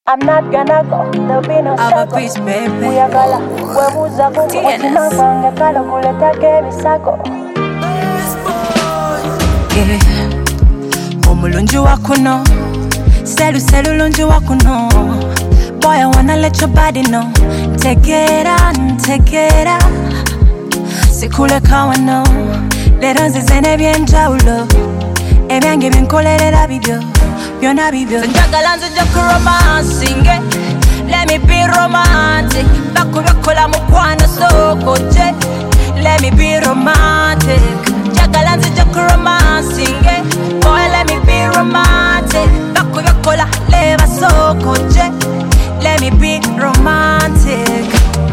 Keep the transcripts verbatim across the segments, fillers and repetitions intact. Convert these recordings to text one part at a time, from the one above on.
I'm not gonna go, there'll be no struggle. Peace, baby. Kuyagala, webuza kuku mutima gwange kale kuletako ebisako. Yeah. Omulungi wa kuno, selu selu lungi wa kuno. Boy, I wanna let your body know. Take it on, take it on. Sikule kawano, lero nzizene byenjawulo. Ebyange binkolerera bibyo, byonna bibyo. Njagala nzija ku romancing, let me be romantic. Bakubyakola mukwano sokoje, let me be romantic. Njagala nzija ku romancing, boy let me be romantic. Bakubyakola leba sokoje, let me be romantic.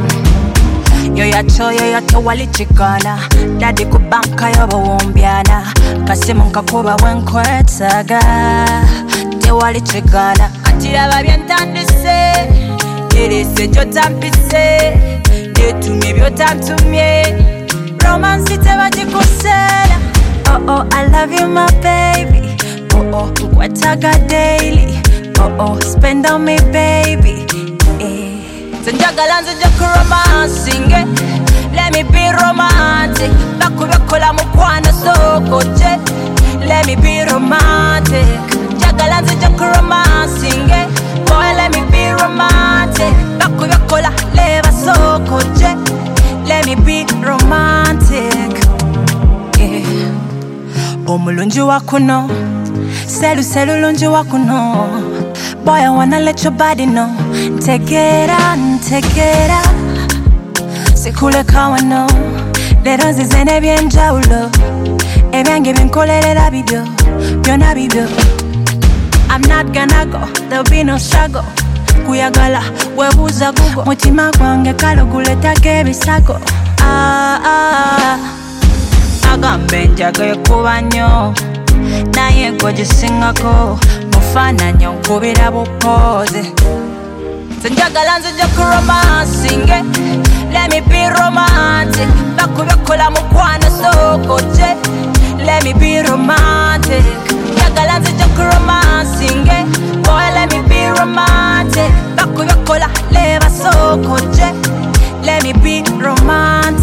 Yo ya cho yo ya to wali chikana Daddy ku banka yo bawombyana Kasimu nkakuba wenkwetsaga Te wali chikana Atira babyentandise Yerese jo tampise Netumye byo tantumye Romance teba jikusela Oh oh I love you my baby Oh oh nkwetaga daily Oh oh spend on me baby eh. Njagala nzija ku romancing, let me be romantic. Bakubyakola mukwano sokoje, let me be romantic. Njagala nzija ku romancing, boy let me be romantic. Bakubyakola leba sokoje, let me be romantic. Yeah. Omulungi wa kuno, selu selu lungi wa kuno. Boy, I wanna let your body know. Take it on, take it on. Sikule kawano, lero nzizene byenjawulo. Ebyange binkolerera bibyo, byonna bibyo. I'm not gonna go, there'll be no struggle. Kuyagala, webuza gugo. Mutima gwange kale kuletako ebisako. Ah, ah. Agambe njagaye kuba nnyo, naye gwogisingako. Mufananyo nkubira bupoze. Njagala nzija ku romancing, let me be romantic. Bakubyakola mukwano sokoje, let me be romantic. Njagala nzija ku romancing, boy let me be romantic. Bakubyakola leba sokoje, let me be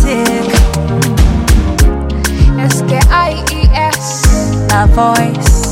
romantic. S K I E S A voice.